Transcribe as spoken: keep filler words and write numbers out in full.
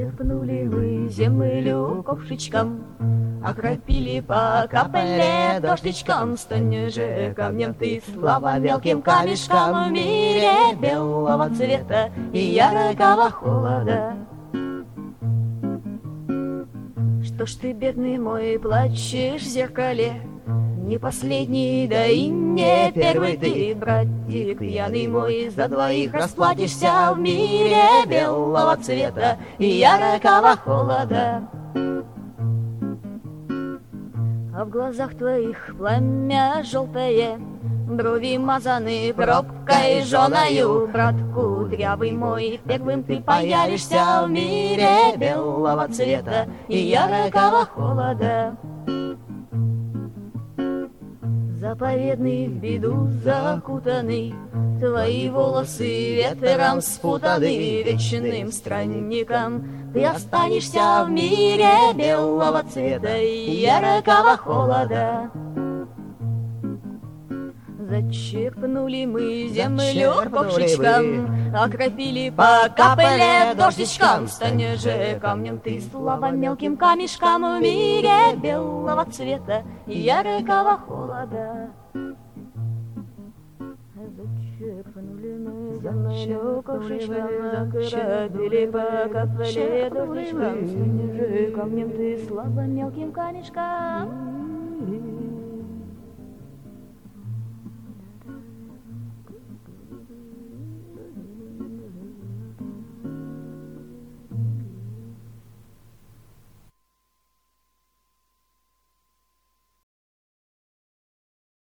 Зачерпнули мы землю ковшичком, окропили, покапали дождичком. Стань же камнем ты, слава, мелким камешком в мире белого цвета и яркого холода. Что ж ты, бедный мой, плачешь в зеркале? Не последний, да и не первый ты, братик пьяный мой, за двоих расплатишься в мире белого цвета и яркого холода. А в глазах твоих пламя желтое, брови мазаны пробкой жжёною, брат кудрявый мой, первым ты появишься в мире белого цвета и яркого холода. Заповедный в беду закутанный, твои волосы ветром спутаны, вечным странником ты останешься в мире белого цвета и яркого холода. Зачерпнули мы землю ковшичком, окропили, покапали дождичком. Стань же камнем ты, слава, мелким камешком в мире белого цвета и яркого холода. Зачерпнули мы землю ковшичком, окропили, покапали дождичком. Стань же камнем ты, слава, мелким камешком.